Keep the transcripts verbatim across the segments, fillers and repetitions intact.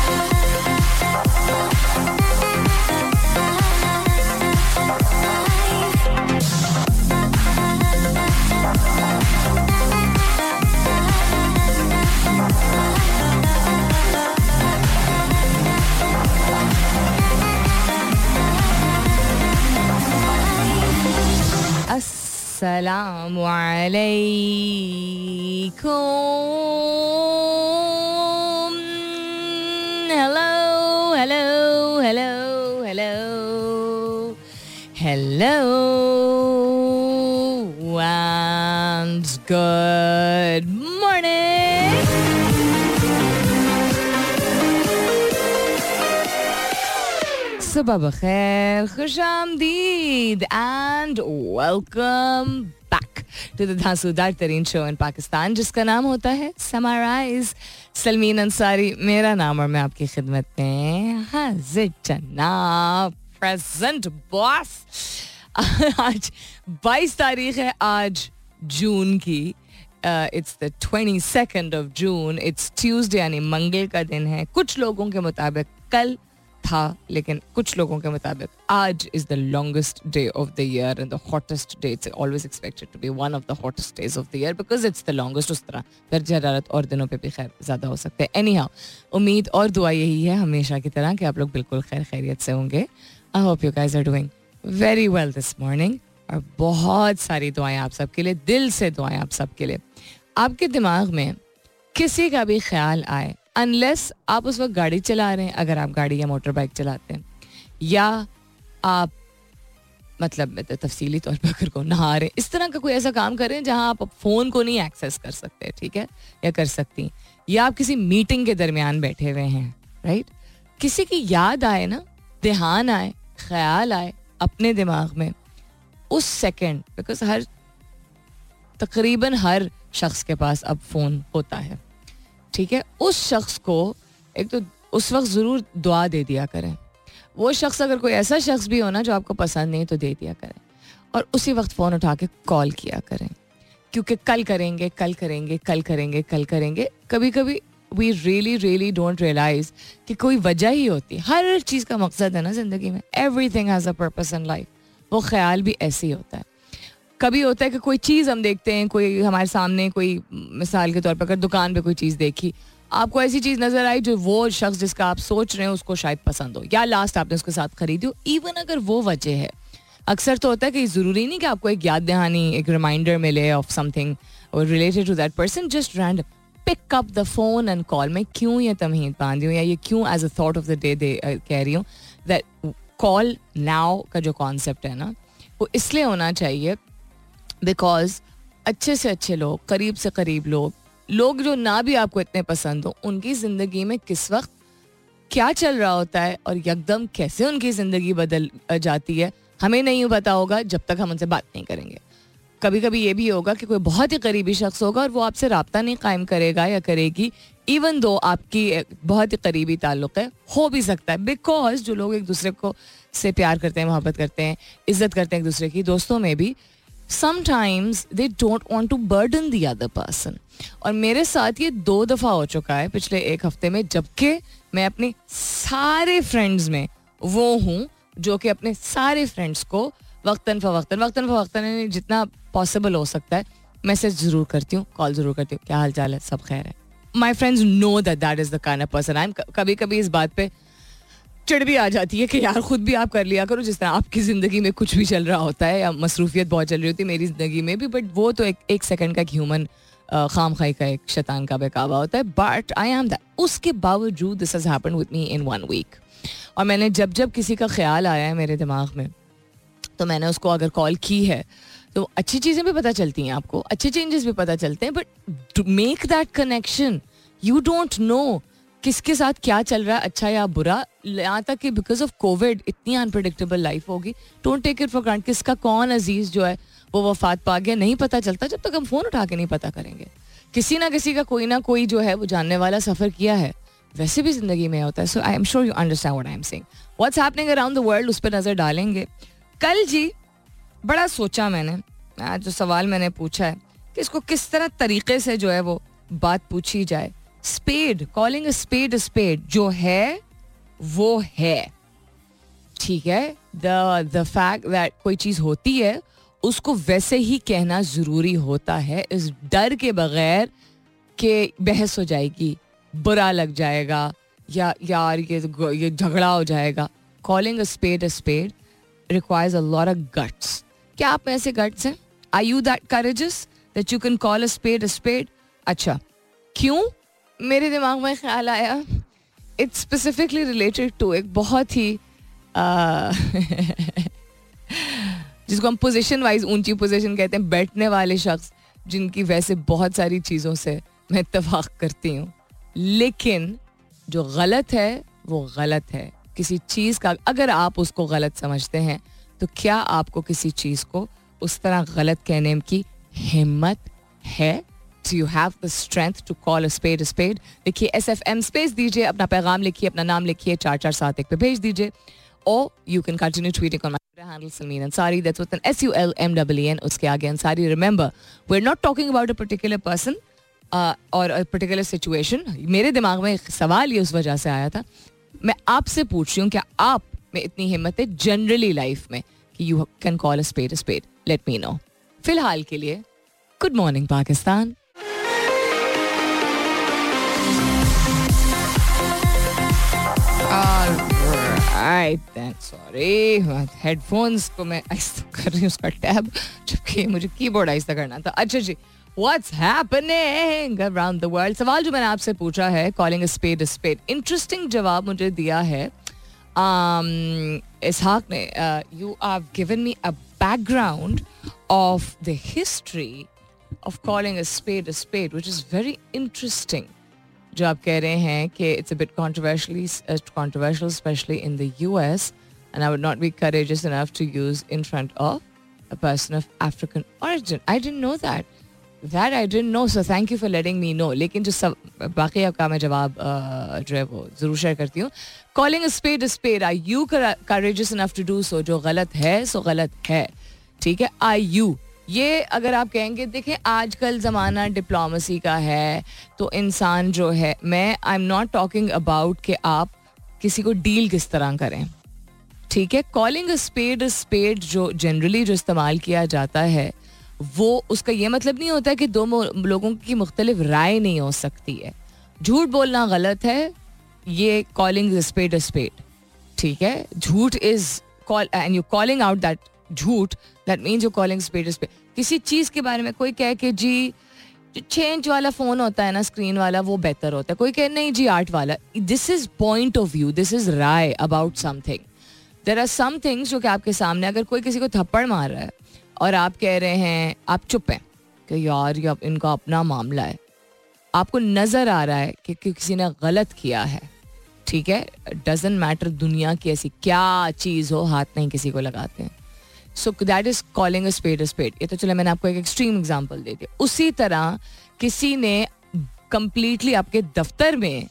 Assalamu alaikum. Hello, hello, hello, hello, hello, and good morning. Subah bakhair, khushamdeed, and welcome back to the धांसूदार तरीन show in Pakistan, जिसका नाम होता है summarise. Salmeen Ansari मेरा नाम और मैं आपकी खिदमत में हाजिर जनाब. Present boss. आज बाईस तारीख है, आज जून की. It's the twenty second of June. It's Tuesday यानी मंगल का दिन है. कुछ लोगों के मुताबिक कल था, लेकिन कुछ लोगों के मुताबिक आज is the longest day of the year and the hottest day. It's always expected to be one of the hottest days of the year because it's the longest. उस तरह दर्ज हरारत और दिनों पे भी खैर ज़्यादा हो सकते हैं. एनी हाउ, उम्मीद और दुआ यही है हमेशा की तरह कि आप लोग बिल्कुल खैर खैरियत से होंगे. I hope you guys are doing very well this morning. और बहुत सारी दुआएं आप सबके लिए, दिल से दुआएं आप सबके लिए. आपके दिमाग में किसी का भी ख्याल आए, अनलेस आप उस वक्त गाड़ी चला रहे हैं, अगर आप गाड़ी या मोटर बाइक चलाते हैं, या आप मतलब तफसीली तौर पर अगर को नहा रहे हैं, इस तरह का कोई ऐसा काम करें जहां आप फ़ोन को नहीं एक्सेस कर सकते, ठीक है, या कर सकती, या आप किसी मीटिंग के दरमियान बैठे हुए हैं, राइट. किसी की याद आए ना, ध्यान आए, ख्याल आए अपने दिमाग में उस सेकेंड, बिकॉज हर तकरीबन हर शख्स के पास अब फ़ोन होता है, ठीक है, उस शख्स को एक तो उस वक्त ज़रूर दुआ दे दिया करें. वो शख्स अगर कोई ऐसा शख्स भी हो ना जो आपको पसंद नहीं, तो दे दिया करें. और उसी वक्त फ़ोन उठा के कॉल किया करें, क्योंकि कल करेंगे कल करेंगे कल करेंगे कल करेंगे कभी कभी we really really don't realize कि कोई वजह ही होती है. हर चीज़ का मकसद है ना ज़िंदगी में. Everything has a purpose in life. वो ख्याल भी ऐसे ही होता है. कभी होता है कि कोई चीज़ हम देखते हैं, कोई हमारे सामने, कोई मिसाल के तौर पर अगर दुकान पे कोई चीज़ देखी, आपको ऐसी चीज़ नज़र आई जो वो शख्स जिसका आप सोच रहे हैं उसको शायद पसंद हो, या लास्ट आपने उसके साथ खरीदी हो, इवन अगर वो वजह है. अक्सर तो होता है कि ज़रूरी नहीं कि आपको एक याद दहानी, एक रिमाइंडर मिले of something related to that person. Just random pick up the phone and call. मैं क्यों ये तमहीद बांधी हूँ, या ये क्यों as a thought of the day दे कह रही हूँ दैट कॉल नाउ का जो कॉन्सेप्ट है ना, वो इसलिए होना चाहिए बिकॉज अच्छे से अच्छे लोग, करीब से करीब लोग, लोग जो ना भी आपको इतने पसंद हो, उनकी ज़िंदगी में किस वक्त क्या चल रहा होता है और यकदम कैसे उनकी ज़िंदगी बदल जाती है, हमें नहीं पता होगा जब तक हम उनसे बात नहीं करेंगे. कभी कभी ये भी होगा कि कोई बहुत ही करीबी शख्स होगा और वो आपसे रब्ता नहीं कायम करेगा या करेगी, इवन दो आपकी बहुत ही करीबी ताल्लुक़ है. हो भी सकता है बिकॉज जो लोग एक दूसरे को से प्यार करते हैं, मोहब्बत करते हैं, इज्जत करते हैं एक दूसरे की, दोस्तों में भी, sometimes they don't want to burden the other person. और मेरे साथ ये दो दफ़ा हो चुका है पिछले एक हफ्ते में, जबकि मैं अपने सारे फ्रेंड्स में वो हूँ जो कि अपने सारे फ्रेंड्स को वक्तन फ़वक्तन वक्तन फ़वक्तन जितना पॉसिबल हो सकता है मैसेज ज़रूर करती हूँ, कॉल ज़रूर करती हूँ, क्या हाल चाल है, सब खैर है. My friends know that that is the kind of person I am. कभी कभी इस बात पे चिड़ भी आ जाती है कि यार खुद भी आप कर लिया करो जिस तरह आपकी ज़िंदगी में कुछ भी चल रहा होता है, या मसरूफियत बहुत चल रही होती है मेरी ज़िंदगी में भी, बट वो तो एक एक सेकंड का ह्यूमन खाम खाई का एक शैतान का बेकाबा होता है. But I am that. उसके बावजूद this has happened with me in one week. और मैंने जब जब किसी का ख्याल आया है मेरे दिमाग में, तो मैंने उसको अगर कॉल की है तो अच्छी चीज़ें भी पता चलती हैं आपको, अच्छे चेंजेस भी पता चलते हैं, but to make that connection you don't know किसके साथ क्या चल रहा है, अच्छा या बुरा. यहाँ तक कि बिकॉज ऑफ कोविड इतनी अनप्रेडिक्टेबल लाइफ होगी, don't take it for granted. किसका कौन अजीज जो है वो वफात पा गया नहीं पता चलता जब तक हम फ़ोन उठा के नहीं पता करेंगे. किसी ना किसी का कोई ना कोई जो है वो जानने वाला सफ़र किया है, वैसे भी ज़िंदगी में होता है. So I am sure you understand what I am saying. What's happening around the world, उस पर नज़र डालेंगे. कल जी बड़ा सोचा मैंने, आज जो सवाल मैंने पूछा है कि इसको किस तरह तरीके से जो है वो बात पूछी जाए spade, calling a spade a spade, जो है वो है, ठीक है. द द फैक्ट दैट कोई चीज होती है उसको वैसे ही कहना जरूरी होता है, इस डर के बगैर कि बहस हो जाएगी, बुरा लग जाएगा, या यार ये ये झगड़ा हो जाएगा. Calling a spade a spade requires a lot of guts. क्या आप में ऐसे गट्स हैं? Are you that courageous that you can call a spade a spade? अच्छा, क्यों? मेरे दिमाग में ख्याल आया, इट्स स्पेसिफिकली रिलेटेड टू एक बहुत ही uh, जिसको हम पोजीशन वाइज ऊंची पोजीशन कहते हैं, बैठने वाले शख्स जिनकी वैसे बहुत सारी चीज़ों से मैं इत्तेफाक करती हूँ, लेकिन जो गलत है वो गलत है. किसी चीज़ का अगर आप उसको गलत समझते हैं तो क्या आपको किसी चीज़ को उस तरह गलत कहने की हिम्मत है? Do you have the strength to call a spade a spade? देखिए, एस एफ एम स्पेस दीजिए, अपना पैगाम लिखिए, अपना नाम लिखिए, चार चार सात एक पे भेज दीजिए. Or you can continue tweeting on my Twitter handle Salmeen Ansari. That's with an S U L M E E N. उसके आगे Ansari. Remember, we're not talking about a particular person uh, or a particular situation. मेरे दिमाग में एक सवाल ये उस वजह से आया था. मैं आपसे पूछ रही हूँ, क्या आप में इतनी हिम्मत है जनरली लाइफ में कि you can call a spade a spade? Let me know. फिलहाल के लिए good morning Pakistan. Alright then, sorry. Headphones को मैं आहिस्ता कर रही हूँ, उसका टैब, जबकि मुझे कीबोर्ड आहिस्ता करना था. अच्छा जी, What's happening around the world? सवाल जो मैंने आपसे पूछा है, calling a spade a spade. Interesting जवाब मुझे दिया है um, इसहाक ने. uh, You have given me a background of the history of calling a spade a spade, which is very interesting. जो आप कह रहे हैं कि it's a bit controversially uh, controversial, especially in the U S, and I would not be courageous enough to use in front of a person of African origin. I didn't know that. That I didn't know, so thank you for letting me know. लेकिन जो सब बाकी आपका मैं जवाब uh, जो है वो ज़रूर शेयर करती हूँ. Calling a spade a spade, are you courageous enough to do so? जो गलत है सो गलत है, ठीक है. Are you? ये अगर आप कहेंगे, देखें आजकल ज़माना डिप्लोमेसी का है, तो इंसान जो है, मैं I am not talking about कि आप किसी को डील किस तरह करें, ठीक है. Calling a spade a spade जो जनरली जो इस्तेमाल किया जाता है, वो उसका ये मतलब नहीं होता है कि दो लोगों की मुख्तलिफ राय नहीं हो सकती है. झूठ बोलना गलत है, ये calling a spade a spade, ठीक है. झूठ is call and you calling out that झूठ, that means you calling spade a spade. किसी चीज़ के बारे में कोई कहे कि जी जो चेंज वाला फ़ोन होता है ना, स्क्रीन वाला, वो बेहतर होता है. कोई कहे नहीं जी आर्ट वाला. This is point of view, this is राय about something. There are some things जो कि आपके सामने, अगर कोई किसी को थप्पड़ मार रहा है और आप कह रहे हैं, आप चुप हैं कि यार ये इनका अपना मामला है, आपको नज़र आ रहा है कि, कि किसी ने गलत किया है, ठीक है. डजंट मैटर दुनिया की ऐसी क्या चीज़ हो, हाथ नहीं किसी को लगाते हैं. So that is calling a spade a spade. ये तो चलो मैंने आपको एक एक्सट्रीम एग्जांपल दे दिया. उसी तरह किसी ने कंप्लीटली आपके दफ्तर में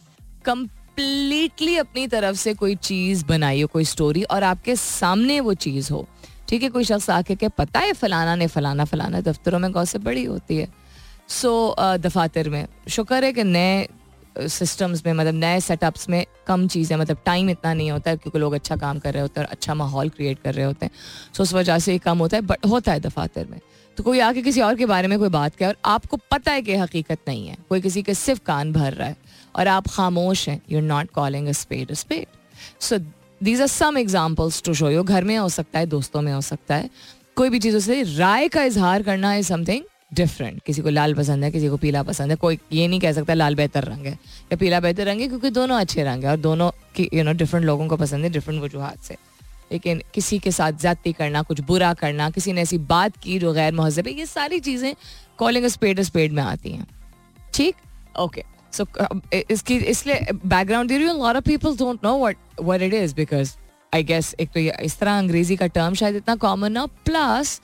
कंप्लीटली अपनी तरफ से कोई चीज़ बनाई हो, कोई स्टोरी, और आपके सामने वो चीज़ हो, ठीक है. कोई शख्स आके के पता है फलाना ने फलाना फलाना. दफ्तरों में गॉसिप बड़ी होती है. सो so, uh, दफातर में शुक्र है कि नए सिस्टम्स में, मतलब नए सेटअप्स में कम चीज़ें, मतलब टाइम इतना नहीं होता है क्योंकि लोग अच्छा काम कर रहे होते हैं और अच्छा माहौल क्रिएट कर रहे होते हैं. सो उस वजह से ये कम होता है, बट होता है दफातर में. तो कोई आके किसी और के बारे में कोई बात करे और आपको पता है कि हकीकत नहीं है, कोई किसी के सिर्फ कान भर रहा है और आप खामोश हैं, you are not calling a spade a spade. So these are some examples to show you. घर में हो सकता है, दोस्तों में हो सकता है, कोई भी चीज़ों से राय का इजहार करना है समथिंग डिफरेंट. किसी को लाल पसंद है, किसी को पीला पसंद है. कोई ये नहीं कह सकता लाल बेहतर रंग है या पीला बेहतर रंग है, क्योंकि दोनों अच्छे रंग है और दोनों की यू नो डिफरेंट लोगों को पसंद है डिफरेंट वजूहात से. लेकिन किसी के साथ ज्यादती करना, कुछ बुरा करना, किसी ने ऐसी बात की जो गैर महज़ब है, ये सारी चीज़ें calling a spade a spade में आती हैं, ठीक. ओके, सो इसकी इसलिए बैकग्राउंड दे रही हूँ. Lot of people don't know what what it is, because I guess एक तो ये इस तरह अंग्रेजी का टर्म शायद इतना कॉमन ना, प्लस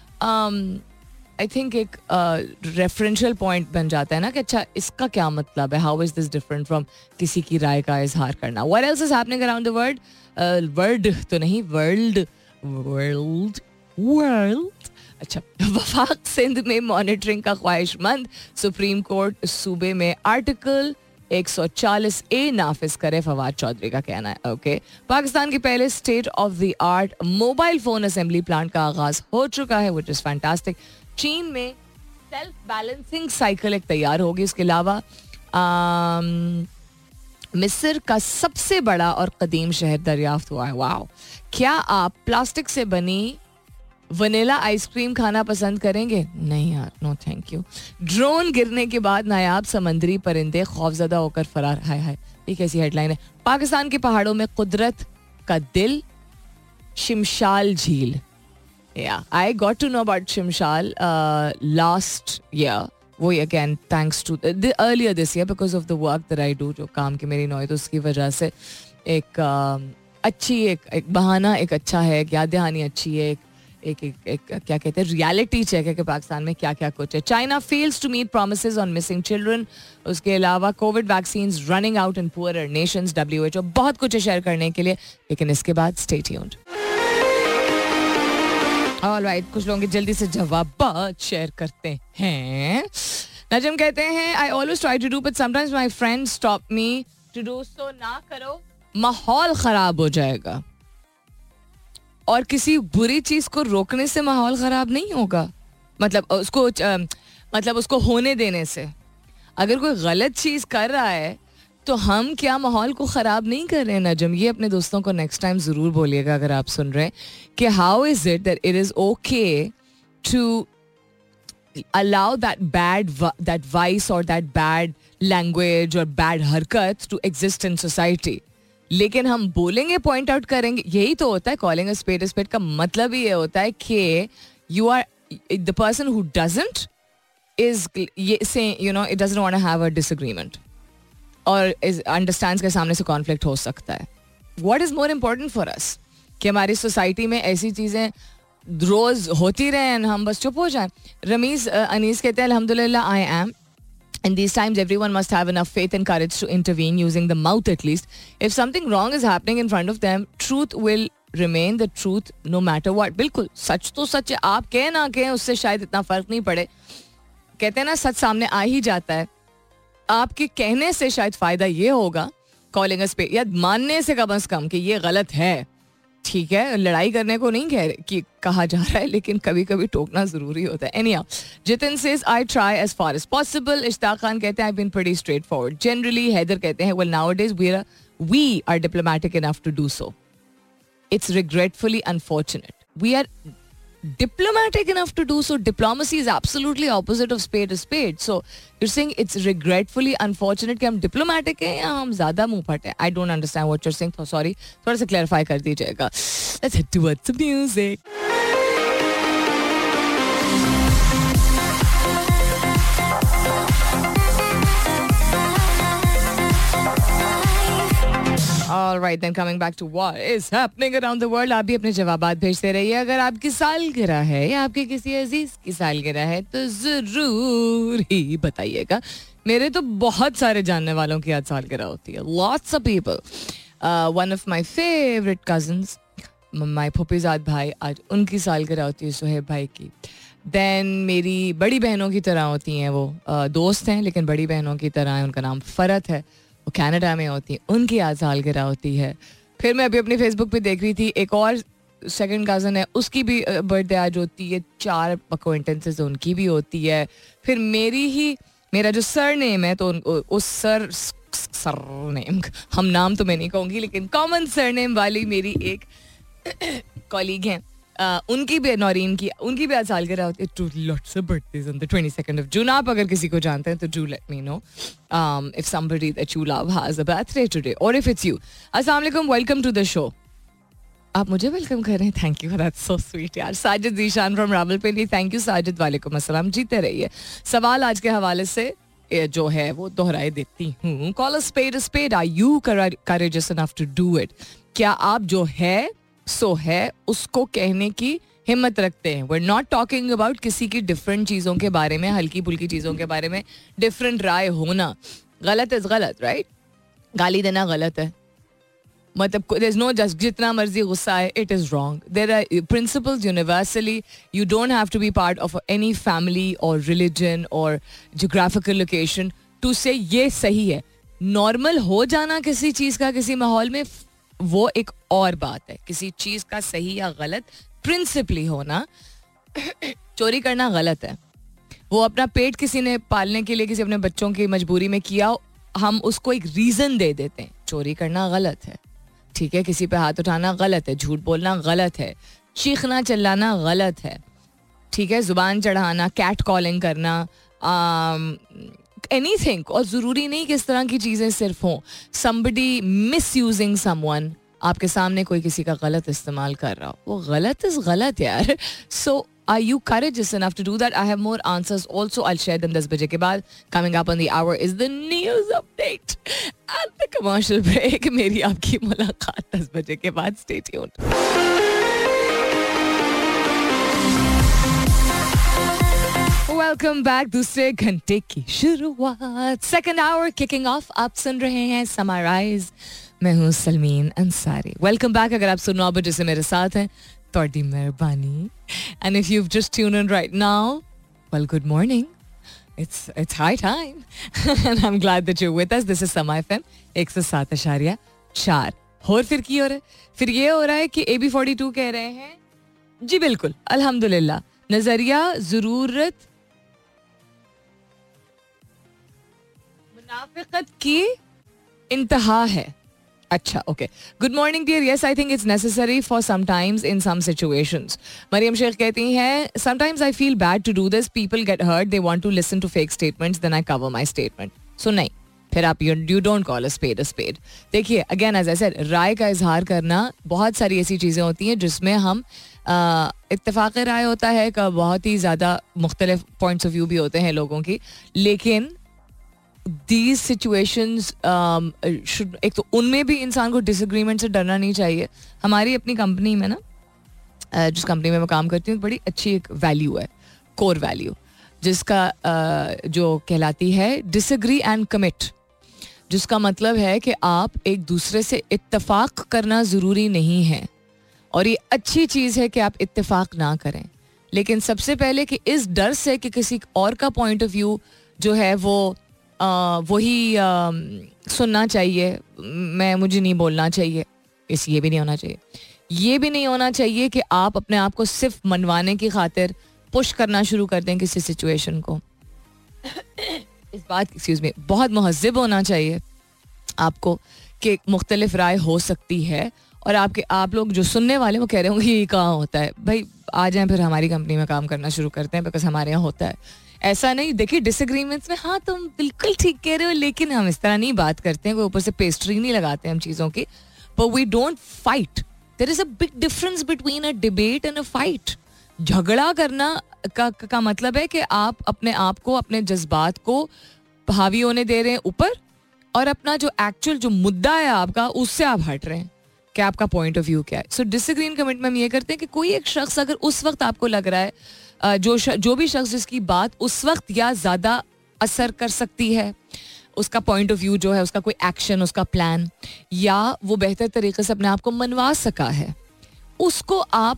आई थिंक एक रेफरेंशियल पॉइंट बन जाता है ना कि अच्छा इसका क्या मतलब है, how is this different from किसी की राय का इजहार करना. What else is happening around the world, world तो नहीं, वर्ल्ड वर्ल्ड वर्ल्ड अच्छा. वफाक सिंध में मॉनिटरिंग का ख्वाहिशमंद, सुप्रीम कोर्ट सूबे में आर्टिकल एक सौ चालीस ए नाफिज करे, फवाद चौधरी का कहना है. ओके, पाकिस्तान के पहले state of the art mobile phone assembly plant का आगाज हो चुका है, विच इज फैंटास्टिक. चीन में सेल्फ बैलेंसिंग साइकिल एक तैयार होगी. इसके अलावा मिस्र का सबसे बड़ा और कदीम शहर दरियाफ्त हुआ है. वाओ. क्या आप प्लास्टिक से बनी वनीला आइसक्रीम खाना पसंद करेंगे? नहीं यार, नो थैंक यू. ड्रोन गिरने के बाद नायाब समंदरी परिंदे खौफजदा होकर फरार. हाय हाय, ये कैसी हेडलाइन है. पाकिस्तान के पहाड़ों में कुदरत का दिल, शिमशाल झील. या I got to know about Shimshal last year. वो again thanks to earlier this year because of the work that I do. जो काम की मेरी नौयत, उसकी वजह से एक uh, अच्छी एक, एक बहाना एक अच्छा है, एक याद दहानी अच्छी है, एक एक, एक, एक क्या कहते हैं रियलिटी चेक है कि पाकिस्तान में क्या क्या कुछ है. China fails to meet promises on missing children. उसके अलावा Covid vaccines running out in poorer nations. W H O बहुत कुछ है शेयर करने के लिए, लेकिन इसके बाद स्टे ट्यून्ड. ऑलराइट, कुछ लोगों के जल्दी से जवाब शेयर करते हैं. नजम कहते हैं I always try to do but sometimes my friends stop me to do so. ना करो, माहौल खराब हो जाएगा. और किसी बुरी चीज को रोकने से माहौल खराब नहीं होगा. मतलब उसको मतलब उसको होने देने से. अगर कोई गलत चीज कर रहा है तो हम क्या माहौल को ख़राब नहीं कर रहे हैं? नजम, ये अपने दोस्तों को नेक्स्ट टाइम ज़रूर बोलिएगा अगर आप सुन रहे हैं कि how is it that it is okay to allow that bad that vice और दैट बैड लैंग्वेज और बैड हरकत टू एग्जिस्ट इन सोसाइटी. लेकिन हम बोलेंगे, पॉइंट आउट करेंगे. यही तो होता है calling a spade a spade का मतलब ही ये होता है कि you are the person who doesn't is say you know it doesn't want to have a disagreement और अंडरस्टैंड्स के सामने से कॉन्फ्लिक्ट हो सकता है. What is more important for us कि हमारी सोसाइटी में ऐसी चीज़ें रोज होती रहें, हम बस चुप हो जाएं. रमीज अनीस कहते हैं अल्हम्दुलिल्लाह I am. In these times, everyone must have enough faith and courage to intervene using the mouth at least. If something wrong is happening in front of them, truth will remain the truth no matter what. बिल्कुल सच तो सच है, आप कहें ना कहें उससे शायद इतना फर्क नहीं पड़े. कहते हैं ना सच सामने आ ही जाता है. आपके कहने से शायद फायदा ये होगा, कॉलिंग अ स्पेड या मानने से कम अज कम कि ये गलत है. ठीक है, लड़ाई करने को नहीं कह रहे कि कहा जा रहा है, लेकिन कभी कभी टोकना जरूरी होता है. Anyhow, Jitin says I try as far as possible. Ishtaq Khan कहते हैं I been pretty straightforward generally. Haider कहते हैं well nowadays we are we are diplomatic enough to do so. It's regretfully unfortunate we are diplomatic enough to do so. Diplomacy is absolutely opposite of spade to spade. So you're saying it's regretfully unfortunate कि हम diplomatic हैं या हम ज़्यादा मुंह फट हैं? I don't understand what you're saying. So sorry, थोड़ा सा clarify कर दीजिएगा. Let's head towards some music. All right, then coming back to what is happening around the world. आप भी अपने जवाबात भेजते रहिए. अगर आपकी सालगिरह है या आपके किसी अजीज की सालगिरह है तो जरूर ही बताइएगा. मेरे तो बहुत सारे जानने वालों की आज सालगिरह होती है. Lots of people. Uh, one of my favorite cousins, my फुफीज़ाद भाई, आज उनकी सालगिरह होती है, सुहेब भाई की. देन मेरी बड़ी बहनों की तरह होती हैं वो. uh, दोस्त हैं लेकिन बड़ी बहनों की तरह है. उनका नाम फ़रत है, वो कनाडा में होती है, उनकी आज सालगिरह होती है. फिर मैं अभी अपनी फेसबुक पे देख रही थी, एक और सेकंड कज़न है, उसकी भी बर्थडे आज होती है. चार अक्वेंटेंसेस उनकी भी होती है. फिर मेरी ही मेरा जो सर नेम है तो उस सर सर नेम हम नाम तो मैं नहीं कहूँगी लेकिन कॉमन सर नेम वाली मेरी एक कॉलीग हैं, Uh, उनकी भी नौरीन की उनकी भी आज सालगिरह होती है. To lots of birthdays on the twenty second of June. आप अगर किसी को जानते हैं तो do let me know if somebody that you love has a birthday today और इफ इट्स यू. अस्सलाम वालेकुम, वेलकम टू द शो. आप मुझे वेलकम कर रहे हैं, thank you, that's so sweet यार. Sajid Zeeshan from Rawalpindi, thank you Sajid. वालेकुम अस्सलाम. जीते रहिए. सवाल आज के हवाले से जो है वो दोहराए देती हूँ. Call a spade a spade. Are you courageous enough to do it? क्या आप जो है सो है उसको कहने की हिम्मत रखते हैं? We're not talking about किसी की डिफरेंट चीज़ों के बारे में, हल्की फुल्की चीज़ों के बारे में डिफरेंट राय होना. गलत इज गलत, राइट? गाली देना गलत है, मतलब there's no just जितना मर्जी गुस्सा है, it is wrong. There are principles universally. You don't have to be part of any family or religion or geographical location to say ये सही है. नॉर्मल हो जाना किसी चीज का किसी माहौल में वो एक और बात है. किसी चीज का सही या गलत प्रिंसिपली होना, चोरी करना गलत है. वो अपना पेट किसी ने पालने के लिए किसी अपने बच्चों की मजबूरी में किया, हम उसको एक रीजन दे देते हैं. चोरी करना गलत है, ठीक है. किसी पे हाथ उठाना गलत है, झूठ बोलना गलत है, चीखना चिल्लाना गलत है, ठीक है. जुबान चढ़ाना, कैट कॉलिंग करना, एनीथिंग. और ज़रूरी नहीं कि इस तरह की चीज़ें सिर्फ हों. समबडी मिस यूजिंग समवन, आपके सामने कोई किसी का गलत इस्तेमाल कर रहा हो, वो गलत इज़ गलत यार. सो are you courageous enough to do that? I have more answers also. I'll share them दस बजे के बाद. Coming up on the hour is the news update and the commercial break. मेरी आपकी मुलाकात दस बजे के बाद. Stay tuned. Welcome back. दूसरे घंटे की शुरुआत, सेकेंड आवर किकिंग ऑफ. आप सुन रहे हैं समराइज. मैं हूँ सलमीन अंसारी. Welcome back. अगर आप सुन नौ बजे से मेरे साथ हैं, थोड़ी मेहरबानी. And if you've just tuned in right now, well, good morning. It's it's high time. And I'm glad that you're with us. This is Sama F M एक सौ सात इशारिया चार. और फिर की हो रहा है? फिर ये हो रहा है कि ए बी फोर्टी टू कह रहे हैं जी बिल्कुल अल्हम्दुलिल्लाह, नजरिया जरूरत मुनाफिकत की इंतहा है. अच्छा, okay. Good morning dear. Yes, I think it's necessary for sometimes in some situations. Maryam Sheikh कहती हैं, sometimes I feel bad to do this. People get hurt, they want to listen to fake statements, then I cover my statement. So नहीं, फिर आप you don't call a spade a spade. देखिए, again as I said, राय का इजहार करना, बहुत सारी ऐसी चीज़ें होती हैं जिसमें हम इत्तेफाक राय होता है का, बहुत ही ज़्यादा मुख्तलिफ पॉइंट्स ऑफ व्यू भी होते हैं लोगों की. लेकिन These situations um, should, एक तो उनमें भी इंसान को डिसएग्रीमेंट से डरना नहीं चाहिए. हमारी अपनी कंपनी में ना, जिस कंपनी में मैं काम करती हूँ, बड़ी अच्छी एक वैल्यू है, कोर वैल्यू, जिसका uh, जो कहलाती है डिसएग्री एंड कमिट. जिसका मतलब है कि आप एक दूसरे से इत्तेफाक करना ज़रूरी नहीं है, और ये अच्छी चीज़ है कि आप इत्तेफाक ना करें. लेकिन सबसे पहले कि इस डर से कि किसी और का पॉइंट ऑफ व्यू जो है वो Uh, वही uh, सुनना चाहिए, मैं मुझे नहीं बोलना चाहिए, इस ये भी नहीं होना चाहिए. ये भी नहीं होना चाहिए कि आप अपने आप को सिर्फ मनवाने की खातिर पुश करना शुरू कर दें किसी सिचुएशन को. इस बात एक्सक्यूज मी बहुत महज़िब होना चाहिए आपको कि मुख्तलिफ राय हो सकती है, और आपके आप लोग जो सुनने वाले वो कह रहे होंगे ये कहाँ होता है. भाई आ जाएं, फिर हमारी कंपनी में काम करना शुरू करते हैं, बिकॉज हमारे यहाँ होता है. ऐसा नहीं, देखिए डिसएग्रीमेंट्स में हाँ तुम बिल्कुल ठीक कह रहे हो, लेकिन हम इस तरह नहीं बात करते हैं, कोई ऊपर से पेस्ट्री नहीं लगाते हम चीज़ों की. But we don't fight. There is a big difference between a debate and a fight. झगड़ा करना का, का मतलब है कि आप अपने आप को, अपने जज्बात को हावी होने दे रहे हैं ऊपर, और अपना जो एक्चुअल जो मुद्दा है आपका, उससे आप हट रहे हैं कि आपका पॉइंट ऑफ व्यू क्या है. सो डिसएग्री एंड कमिट में हम ये करते हैं कि कोई एक शख्स अगर उस वक्त आपको लग रहा है, जो श, जो भी शख्स जिसकी बात उस वक्त या ज़्यादा असर कर सकती है, उसका पॉइंट ऑफ व्यू जो है, उसका कोई एक्शन, उसका प्लान, या वो बेहतर तरीके से अपने आप को मनवा सका है, उसको आप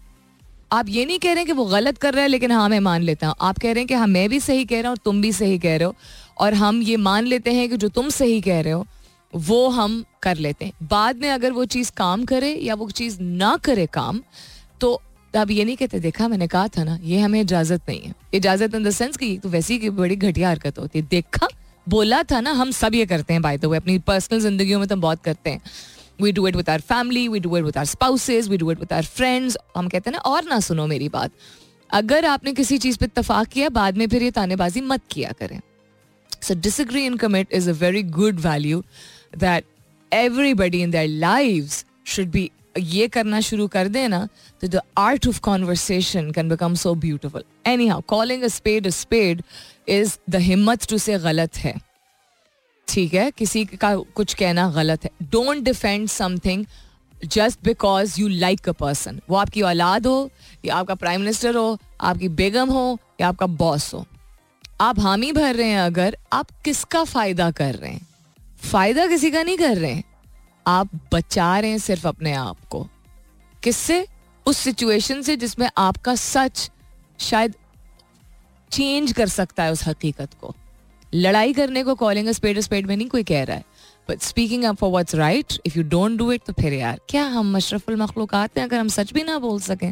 आप ये नहीं कह रहे हैं कि वो गलत कर रहा है लेकिन हाँ मैं मान लेता हूँ. आप कह रहे हैं कि हाँ मैं भी सही कह रहा हूँ, तुम भी सही कह रहे हो, और हम ये मान लेते हैं कि जो तुम सही कह रहे हो वो हम कर लेते हैं. बाद में अगर वो चीज़ काम करे या वो चीज़ ना करे काम, तो अब ये नहीं कहते देखा मैंने कहा था ना, ये हमें इजाज़त नहीं है. इजाज़त इन द सेंस कि तो वैसी की बड़ी घटिया हरकत होती है. देखा बोला था ना. हम सब ये करते हैं बाय द वे, अपनी पर्सनल जिंदगियों में तो हम बहुत करते हैं. We do it with our family, we do it with our spouses, we do it with our friends. हम कहते हैं ना, और ना सुनो मेरी बात, अगर आपने किसी चीज़ पे इत्तेफाक किया, बाद में फिर ये तानेबाजी मत किया करें. So disagree and commit is a very good value that everybody in their lives should be. ये करना शुरू कर देना तो the art of conversation can become so beautiful. Anyhow, calling a spade a spade is the हिम्मत to say गलत है. ठीक है, किसी का कुछ कहना गलत है. Don't defend something just because you like a person. वो आपकी औलाद हो, या आपका प्राइम मिनिस्टर हो, आपकी बेगम हो, या आपका बॉस हो. आप हामी भर रहे हैं, अगर आप किसका फायदा कर रहे हैं? फायदा किसी का नहीं कर रहे हैं, आप बचा रहे हैं सिर्फ अपने आप को. किससे? उस सिचुएशन से जिसमें आपका सच शायद चेंज कर सकता है उस हकीकत को. लड़ाई करने को calling a spade a spade में नहीं कोई कह रहा है, but speaking up for what's right, if you don't do it तो फिर यार क्या हम अशरफुल मखलूकात हैं अगर हम सच भी ना बोल सकें.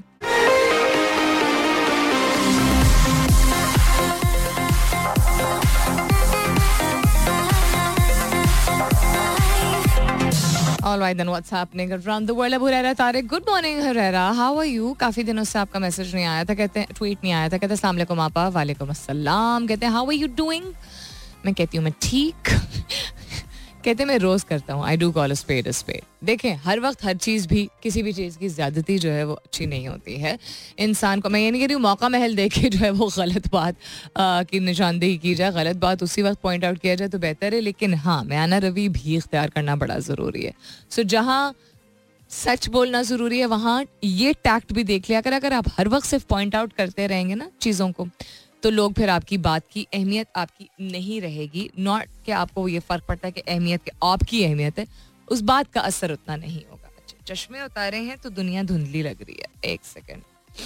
All right, then what's happening around the world? Abu Huraira Tariq, good morning Huraira. How are you? काफी दिनों से आपका मैसेज नहीं आया था, कहते हैं ट्वीट नहीं आया था, कहते हैं अस्सलाम वालेकुम आपा. वालेकुम अस्सलाम. कहते हैं how are you doing? मैं कहती हूँ मैं ठीक. कहते हैं मैं रोज करता हूँ. I do call a spade a spade. देखें हर वक्त हर चीज़ भी, किसी भी चीज़ की ज्यादती जो है वो अच्छी नहीं होती है इंसान को. मैं ये नहीं कह रही हूँ मौका महल देख के जो है वो गलत बात आ, की निशानदेही की जाए, गलत बात उसी वक्त पॉइंट आउट किया जाए तो बेहतर है. लेकिन हाँ, म्याना रवि भी इख्तियार करना बड़ा ज़रूरी है. सो so, जहाँ सच बोलना ज़रूरी है वहाँ ये टैक्ट भी देख लिया कर. अगर आप हर वक्त सिर्फ पॉइंट आउट करते रहेंगे ना चीज़ों को, तो लोग फिर आपकी बात की अहमियत आपकी नहीं रहेगी. नॉट कि आपको ये फ़र्क पड़ता है कि अहमियत के आपकी अहमियत है, उस बात का असर उतना नहीं होगा. अच्छा, चश्मे उतारे हैं तो दुनिया धुंधली लग रही है. एक सेकंड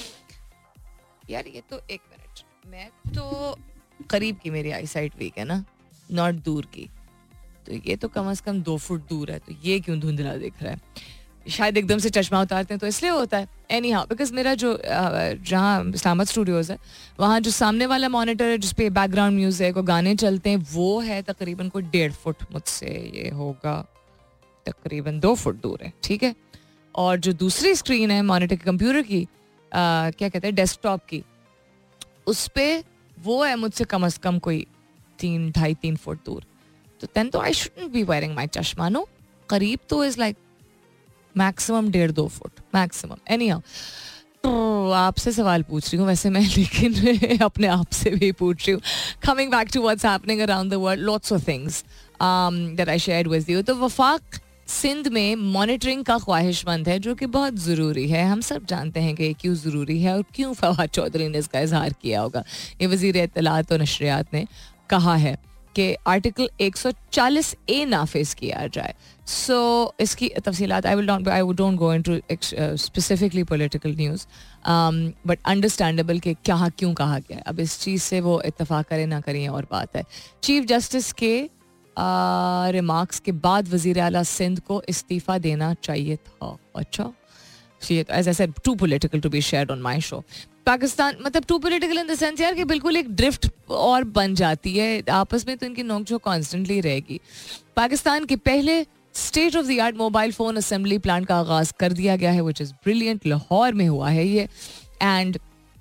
यार, ये तो एक मिनट, मैं तो करीब की मेरी आई साइट वीक है ना, नॉट दूर की. तो ये तो कम से कम दो फुट दूर है, तो ये क्यों धुंधला दिख रहा है? शायद एकदम से चश्मा उतारते हैं तो इसलिए होता है. एनी हाउ, बिकॉज मेरा जो जहाँ इस्लामाबाद स्टूडियोज़ है वहाँ जो सामने वाला मॉनिटर है जिसपे बैकग्राउंड म्यूजिक और गाने चलते हैं, वो है तकरीबन कोई डेढ़ फुट मुझसे, ये होगा तकरीबन दो फुट दूर है. ठीक है. और जो दूसरी स्क्रीन है मॉनिटर के कंप्यूटर की, आ, क्या कहते हैं, डेस्कटॉप की, उस पर वो है मुझसे कम अज़ कम कोई तीन ढाई तीन फुट दूर. तो देन तो I shouldn't be wearing my चश्मा. नो, करीब तो इज़ लाइक मैक्सिमम डेढ़ दो फुट मैक्सिमम. एनी हाउ, तो आपसे सवाल पूछ रही हूँ वैसे मैं, लेकिन अपने आप से भी पूछ रही हूँ. Coming back to what's happening around the world, lots of things that I shared with you. तो वफाक सिंध में मॉनिटरिंग का ख्वाहिशमंद है, जो कि बहुत ज़रूरी है. हम सब जानते हैं कि क्यों ज़रूरी है और क्यों फवाद चौधरी ने इसका इजहार किया होगा. ये वज़ीर इत्तलात और नशरियात ने कहा है कि आर्टिकल एक सौ चालीस ए नाफिज किया जाए. सो so, इसकी तफसीलात I will not I don't go into specifically political news, but understandable कि क्या क्यों कहा गया है. अब इस चीज़ से वो इत्तफाक करें ना करें और बात है. चीफ जस्टिस के रिमार्क्स के बाद वज़ीर आला सिंध को इस्तीफ़ा देना चाहिए था. अच्छा, as I said, too political to be shared on my show. Pakistan मतलब too political in the sense यार कि बिल्कुल एक ड्रिफ्ट और बन जाती है आपस में, तो इनकी नोकझोंक कॉन्स्टेंटली रहेगी. पाकिस्तान के पहले state of the art mobile phone assembly plant का आगाज़ कर दिया गया है, विच इज़ ब्रिलियंट. लाहौर में हुआ है ये, एंड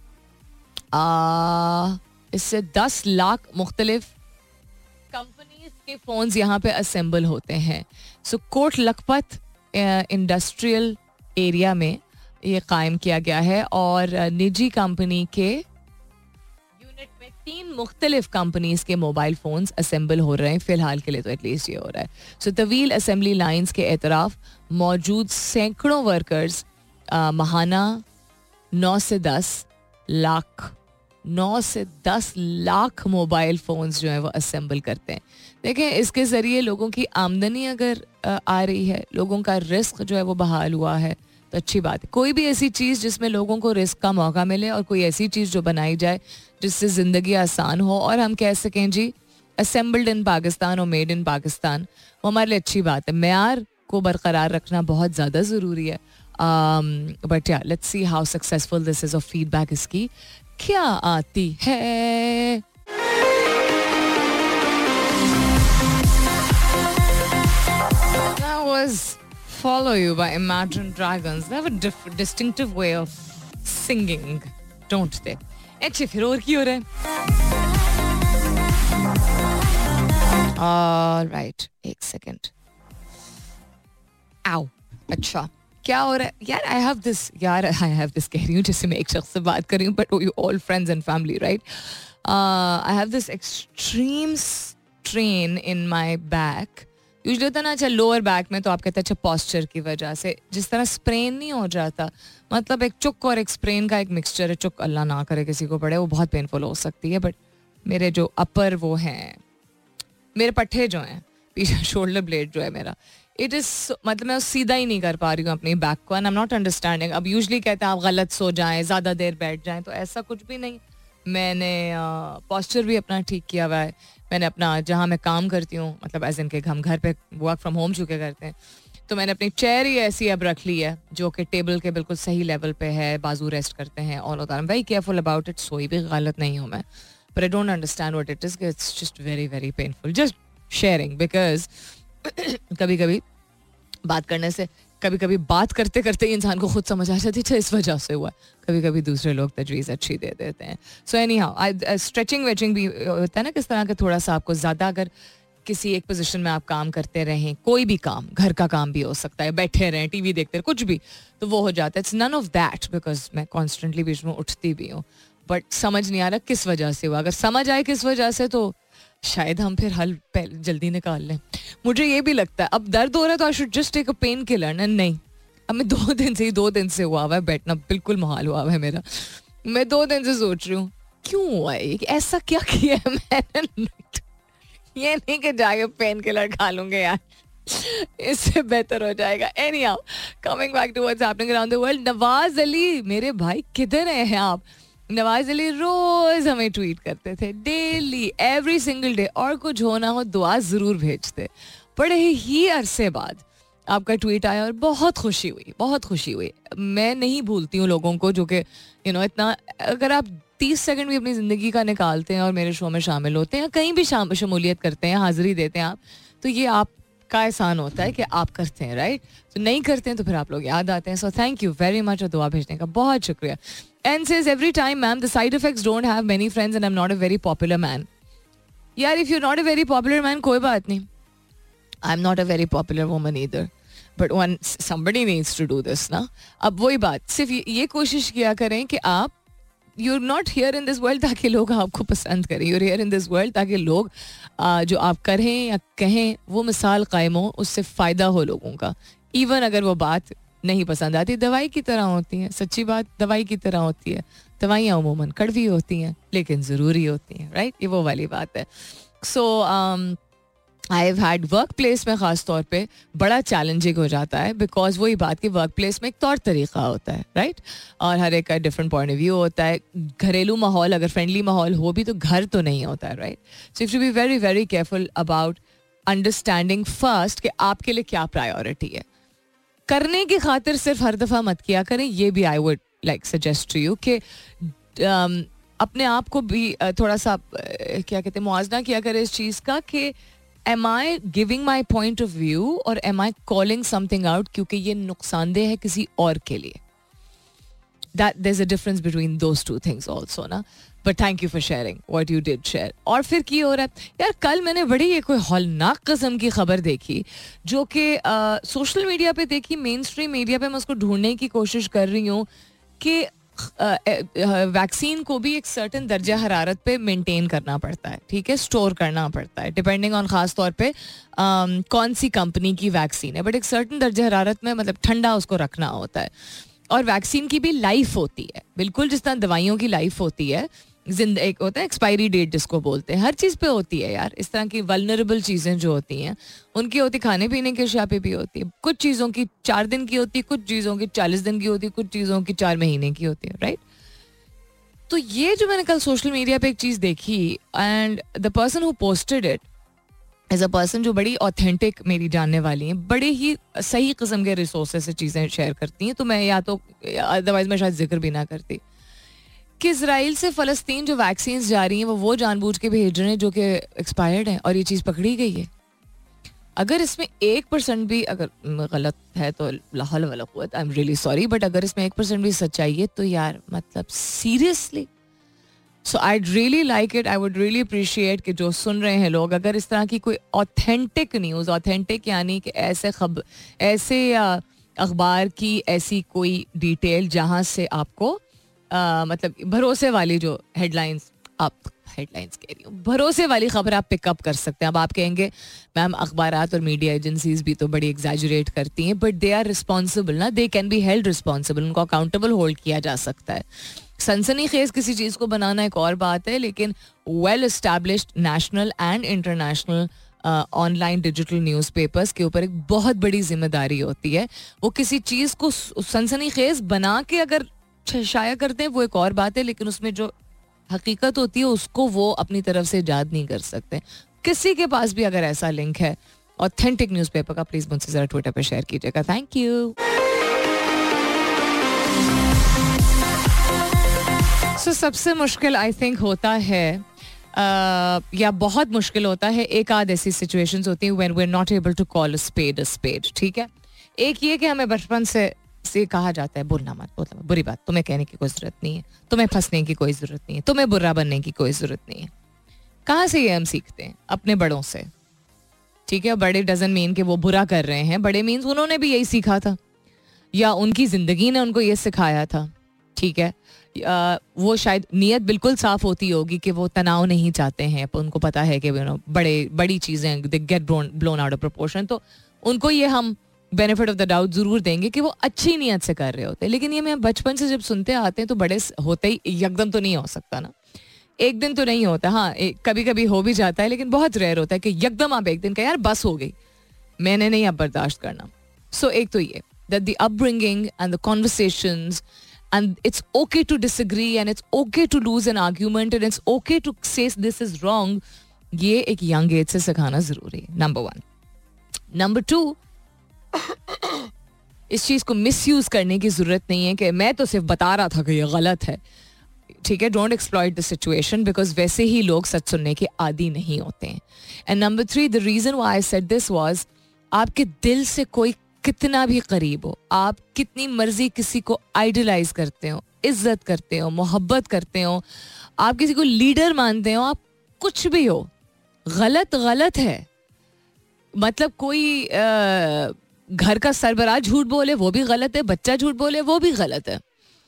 इससे दस लाख मुख्तलिफ कंपनीज के फ़ोन्स यहाँ पे असेंबल होते हैं. So Kot Lakhpat industrial area में ये कायम किया गया है, और निजी कंपनी के यूनिट में तीन मुख्तलिफ कंपनीज के मोबाइल फोन्स असेंबल हो रहे हैं फिलहाल के लिए, तो एटलीस्ट ये हो रहा है. सो तवील असेंबली लाइंस के एतराफ मौजूद सैकड़ों वर्कर्स महाना नौ से दस लाख नौ से दस लाख मोबाइल फोन्स जो है वो असेंबल करते हैं. देखें, इसके ज़रिए लोगों की आमदनी अगर आ रही है, लोगों का रिस्क जो है वो बहाल हुआ है, तो अच्छी बात है. कोई भी ऐसी चीज़ जिसमें लोगों को रिस्क का मौका मिले, और कोई ऐसी चीज़ जो बनाई जाए जिससे ज़िंदगी आसान हो और हम कह सकें जी असेंबल्ड इन पाकिस्तान और मेड इन पाकिस्तान, वो हमारे लिए अच्छी बात है. मेयार को बरकरार रखना बहुत ज़्यादा ज़रूरी है. बट या let's see how successful this is. Of feedback इसकी क्या आती है. That was Follow You by Imagine Dragons. They have a diff- distinctive way of singing, don't they? अच्छे फिर और की हो रहे हैं. All right, एक सेकंड. Ow. अच्छा, क्या हो रहा है यार? I have this, यार I have this, कह रही हूँ जैसे मैं एक शख्स से बात कर रही हूँ, but you all friends and family, right? Uh, I have this extreme strain in my back. Usually होता ना, अच्छा लोअर बैक में, तो आप कहते हैं अच्छा पॉस्चर की वजह से, जिस तरह स्प्रेन नहीं हो जाता, मतलब एक चुक और एक स्प्रेन का एक मिक्सचर है. चुक अल्लाह ना करे किसी को पड़े, वो बहुत पेनफुल हो सकती है. बट मेरे जो अपर वो हैं, मेरे पट्टे जो हैं पीछे, शोल्डर ब्लेड जो है मेरा, इट इज़ मतलब मैं सीधा ही नहीं कर पा रही हूँ अपनी बैक को, and I am not understanding. अब यूजली कहते हैं आप गलत सो जाएं, ज़्यादा देर बैठ जाएं, तो ऐसा कुछ भी नहीं. मैंने पॉस्चर भी अपना ठीक किया हुआ है. मैंने अपना जहाँ मैं काम करती हूँ, मतलब एज इन के हम घर पे वर्क फ्रॉम होम चुके करते हैं, तो मैंने अपनी चेयर ही ऐसी अब रख ली है जो कि टेबल के बिल्कुल सही लेवल पे है, बाजू रेस्ट करते हैं all of that. I am very careful about it, सोई भी गलत नहीं हूँ मैं, but I don't understand what it is, it's just very very painful, just sharing, because कभी कभी बात करने से, कभी कभी बात करते करते ही इंसान को खुद समझ आ जाती है इस वजह से हुआ, कभी कभी दूसरे लोग तजवीज़ अच्छी दे देते हैं। सो एनी हाउ स्ट्रेचिंग वेचिंग भी होता है ना किस तरह का, थोड़ा सा आपको ज़्यादा अगर किसी एक पोजीशन में आप काम करते रहें, कोई भी काम, घर का काम भी हो सकता है, बैठे रहें, टीवी देखते रहें, कुछ भी, तो वो हो जाता है। It's none of that, because मैं कॉन्स्टेंटली बीच में उठती भी हूँ, बट समझ नहीं आ रहा किस वजह से हुआ। अगर समझ आए किस वजह से तो शायद हम फिर हल पहले जल्दी निकाल लें। मुझे ये भी लगता है अब दर्द हो रहा है तो I should just take a painkiller ना, नहीं, अब मैं दो दिन से ही दो दिन से हुआ हुआ है बैठना बिल्कुल मुहाल हुआ हुआ है मेरा। मैं दो दिन से सोच रही हूँ क्यों हुआ है, ऐसा क्या किया है मैंने, ये नहीं कि जाके पेन किलर खा लूंगे यार, इससे बेहतर हो जाएगा। Anyhow, coming back to what's happening around the world, Nawaz Ali मेरे भाई किधर हैं आप? नवाज अली रोज हमें ट्वीट करते थे, डेली, एवरी सिंगल डे, और कुछ हो ना हो दुआ जरूर भेजते। बड़े ही अरसे बाद आपका ट्वीट आया और बहुत खुशी हुई, बहुत खुशी हुई। मैं नहीं भूलती हूँ लोगों को जो कि यू नो इतना, अगर आप तीस सेकंड भी अपनी ज़िंदगी का निकालते हैं और मेरे शो में शामिल होते हैं, कहीं भी शमूलियत करते हैं, हाजिरी देते हैं आप, तो ये आपका एहसान होता है कि आप करते हैं, राइट? तो नहीं करते हैं तो फिर आप लोग याद आते हैं। So thank you very much, और दुआ भेजने का बहुत शुक्रिया। And says every time ma'am the side effects don't have many friends and I am not a very popular man. यार if you not a very popular man कोई बात नहीं, I am not a very popular woman either, but one somebody needs to do this ना। अब वही बात, सिर्फ ये, ये कोशिश किया करें कि आप, you're not here in this world ताकि लोग आपको पसंद करें, you're here in this world ताकि लोग आ, जो आप करें या कहें वो मिसाल कायम हो, उससे फ़ायदा हो लोगों का, इवन अगर वो बात नहीं पसंद आती। दवाई की तरह होती है, सच्ची बात दवाई की तरह होती है। दवाइयाँ उमूमन कड़वी होती हैं लेकिन ज़रूरी होती हैं, राइट? ये वो वाली बात है। So I have had workplace में ख़ास तौर पे बड़ा चैलेंजिंग हो जाता है, बिकॉज वही बात कि वर्क प्लेस में एक तौर तरीक़ा होता है, राइट? और हर एक का डिफरेंट पॉइंट ऑफ व्यू होता है। घरेलू माहौल अगर फ्रेंडली माहौल हो भी तो घर तो नहीं होता है, right? So you to be very very careful about understanding first कि आपके लिए क्या प्रायोरिटी है। करने की खातिर सिर्फ हर दफ़ा मत किया करें, ये भी I would like suggest to you कि अपने आप को भी थोड़ा सा क्या कहते हैं मुआवजा किया करें इस चीज़ का कि am I giving my point of view और am I calling something out क्योंकि ये नुकसानदेह है किसी और के लिए. That there's a difference between those two things also ना. But thank you for sharing what you did share. और फिर की हो रहा है यार, कल मैंने बड़ी ये कोई हौलनाक किस्म की खबर देखी जो कि सोशल मीडिया पे देखी, मेन स्ट्रीम मीडिया पे मैं उसको ढूंढने की कोशिश कर रही हूँ कि वैक्सीन को भी एक सर्टन दर्जा हरारत पे मेंटेन करना पड़ता है, ठीक है, स्टोर करना पड़ता है डिपेंडिंग ऑन ख़ास तौर पे कौन सी कंपनी की वैक्सीन है, बट एक सर्टन दर्जा हरारत में मतलब ठंडा उसको रखना होता है. और वैक्सीन की भी लाइफ होती है, बिल्कुल जिस तरह दवाइयों की लाइफ होती है, जिंद एक होता है एक्सपायरी डेट जिसको बोलते हैं, हर चीज़ पे होती है यार. इस तरह की वल्नरेबल चीज़ें जो होती हैं उनकी होती, खाने पीने के अशिया पे भी होती है. कुछ चीज़ों की चार दिन की होती है, कुछ चीज़ों की चालीस दिन की होती है, कुछ चीज़ों की चार महीने की होती है, राइट. तो ये जो मैंने कल सोशल मीडिया पे एक चीज़ देखी and the person who posted it as a person जो बड़ी ऑथेंटिक मेरी जानने वाली हैं, बड़े ही सही किस्म के रिसोर्सेज से चीज़ें शेयर करती हैं, तो मैं या तो अदरवाइज मैं शायद जिक्र भी ना करती कि इजराइल से फ़लस्तीन जो वैक्सीन जा रही हैं वो वो जानबूझ के भेज रहे हैं जो कि एक्सपायर्ड हैं और ये चीज़ पकड़ी गई है. अगर इसमें एक परसेंट भी अगर गलत है तो ला हौल वला कुव्वत, I am really sorry, but अगर इसमें एक परसेंट भी सच्चाई है तो यार मतलब seriously. So I really like it, I would really appreciate कि जो सुन रहे हैं लोग, अगर इस तरह की कोई ऑथेंटिक न्यूज़, ऑथेंटिक यानी कि ऐसे खब ऐसे अखबार की ऐसी कोई डिटेल जहाँ से आपको Uh, मतलब भरोसे वाली जो हेडलाइंस, आप हेडलाइंस कह रही हूँ, भरोसे वाली खबर आप पिकअप कर सकते हैं. अब आप कहेंगे मैम अखबारात और मीडिया एजेंसीज भी तो बड़ी एग्जैजरेट करती हैं, बट दे आर रिस्पॉन्सिबल ना, they can be held responsible, उनको अकाउंटेबल होल्ड किया जा सकता है. सनसनी खेज किसी चीज़ को बनाना एक और बात है, लेकिन well established national and international online digital newspapers के ऊपर एक बहुत बड़ी जिम्मेदारी होती है. वो किसी चीज़ को सनसनी खेज बना के अगर शाया करते हैं वो एक और बात है, लेकिन उसमें जो हकीकत होती है उसको वो अपनी तरफ से ईजाद नहीं कर सकते. किसी के पास भी अगर ऐसा लिंक है ऑथेंटिक न्यूज़पेपर का, प्लीज मुझसे जरा ट्विटर पे शेयर कीजिएगा. Thank you. सो सबसे मुश्किल आई थिंक होता है uh, या बहुत मुश्किल होता है, एक आध ऐसी सिचुएशंस होती हैं when we are not able to call a spade a spade. ठीक है, एक ये कि हमें बचपन से से कहा जाता है बोलना मत, बोलना मत, बुरी बात, तुम्हें कहने की कोई जरूरत नहीं है, तुम्हें फंसने की कोई जरूरत नहीं है, तुम्हें बुरा बनने की कोई जरूरत नहीं है. कहाँ से ये हम सीखते हैं? अपने बड़ों से. ठीक है, बड़े डजन मीन कि वो बुरा कर रहे हैं, बड़े मीन्स उन्होंने भी यही सीखा था या उनकी जिंदगी ने उनको ये सिखाया था. ठीक है, आ, वो शायद नीयत बिल्कुल साफ होती होगी कि वो तनाव नहीं चाहते हैं, पर उनको पता है कि यू नो बड़े बड़ी चीज़ें they get blown out of proportion, तो उनको ये हम बेनिफिट ऑफ द डाउट जरूर देंगे कि वो अच्छी नीयत से कर रहे होते हैं. लेकिन ये मैं बचपन से जब सुनते आते हैं तो बड़े होते ही एकदम तो नहीं हो सकता ना, एक दिन तो नहीं होता. हाँ, कभी कभी हो भी जाता है, लेकिन बहुत रेयर होता है कि एकदम आप एक दिन का यार बस हो गई, मैंने नहीं अब बर्दाश्त करना. सो so, एक तो ये that the upbringing and the conversations, and it's okay to disagree and it's okay to lose an argument and it's okay to say this is wrong, ये एक young age से सिखाना जरूरी है. Number one. नंबर टू, इस चीज को misuse करने की जरूरत नहीं है कि मैं तो सिर्फ बता रहा था कि ये गलत है. ठीक है, don't exploit the situation, because वैसे ही लोग सच सुनने के आदी नहीं होते हैं. And number three, the reason why I said this was, आपके दिल से कोई कितना भी करीब हो, आप कितनी मर्जी किसी को आइडलाइज करते हो, इज्जत करते हो, मोहब्बत करते हो, आप किसी को लीडर मानते हो, आप कुछ भी हो, गलत गलत है. मतलब कोई आ, घर का सरबराह झूठ बोले वो भी गलत है, बच्चा झूठ बोले वो भी गलत है.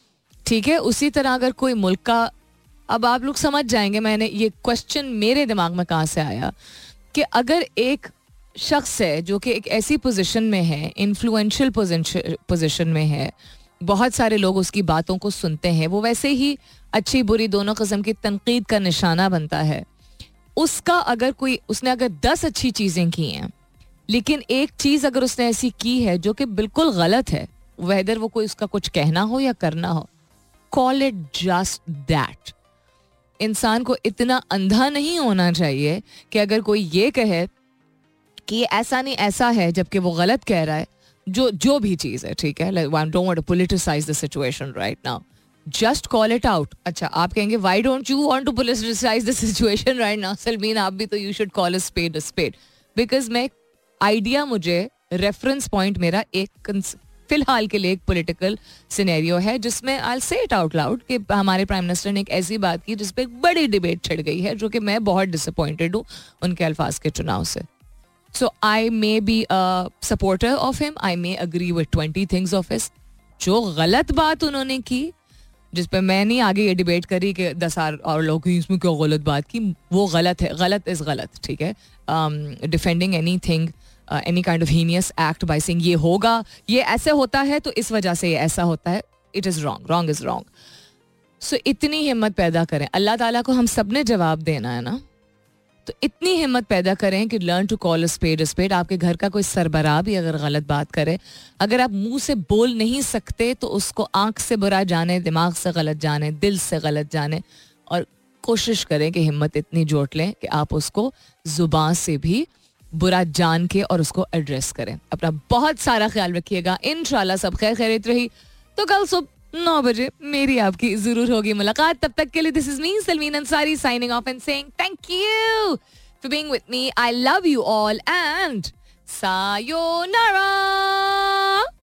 ठीक है, उसी तरह अगर कोई मुल्क का, अब आप लोग समझ जाएंगे मैंने ये क्वेश्चन मेरे दिमाग में कहाँ से आया, कि अगर एक शख्स है जो कि एक ऐसी पोजीशन में है, इन्फ्लुएंशियल पोजीशन में है, बहुत सारे लोग उसकी बातों को सुनते हैं, वो वैसे ही अच्छी बुरी दोनों किस्म की तनकीद का निशाना बनता है. उसका अगर कोई, उसने अगर दस अच्छी चीज़ें की हैं, लेकिन एक चीज़ अगर उसने ऐसी की है जो कि बिल्कुल गलत है, वेदर वो कोई उसका कुछ कहना हो या करना हो, कॉल इट जस्ट दैट. इंसान को इतना अंधा नहीं होना चाहिए कि अगर कोई ये कहे कि ये ऐसा नहीं ऐसा है जबकि वो गलत कह रहा है, जो जो भी चीज़ है. ठीक है, I don't want to politicise the situation right now, just call it out. अच्छा, आप कहेंगे why don't you want to politicise the situation right now Salmeen, आप भी तो you should call a spade a spade. Because मैं idea, मुझे reference point मेरा एक फिलहाल के लिए एक पॉलिटिकल सिनेरियो है जिसमें आई से इट आउट लाउड कि हमारे प्राइम मिनिस्टर ने एक ऐसी बात की जिस पे एक बड़ी डिबेट छिड़ गई है, जो कि मैं बहुत डिसअपॉइंटेड हूँ उनके अल्फाज के चुनाव से. So I may be a supporter of him. I may agree with twenty things of his. जो गलत बात उन्होंने की, जिस पे मैं नहीं आगे ये डिबेट करी कि दस और लोग इसमें क्यों गलत बात की, वो गलत है. गलत इज गलत. ठीक है, defending anything, any kind of heinous act by saying ये होगा, ये ऐसे होता है तो इस वजह से ये ऐसा होता है, it is wrong. Wrong is wrong. So इतनी हिम्मत पैदा करें. अल्लाह ताला को हम सब ने जवाब देना है ना, तो इतनी हिम्मत पैदा करें कि learn to call a spade a spade. आपके घर का कोई सरबराह भी अगर गलत बात करे, अगर आप मुंह से बोल नहीं सकते तो उसको आंख से बुरा जाने, दिमाग से गलत जाने, दिल से गलत जाने, और कोशिश करें कि हिम्मत इतनी जोट लें कि आप उसको जुबान से भी बुरा जान के और उसको एड्रेस करें. अपना बहुत सारा ख्याल रखिएगा. इंशाल्लाह सब खैर खैरियत रही तो कल सुबह नौ बजे मेरी आपकी जरूर होगी मुलाकात. तब तक के लिए this is me Salmeen Ansari signing off and saying thank you for being with me. I love you all and sayonara.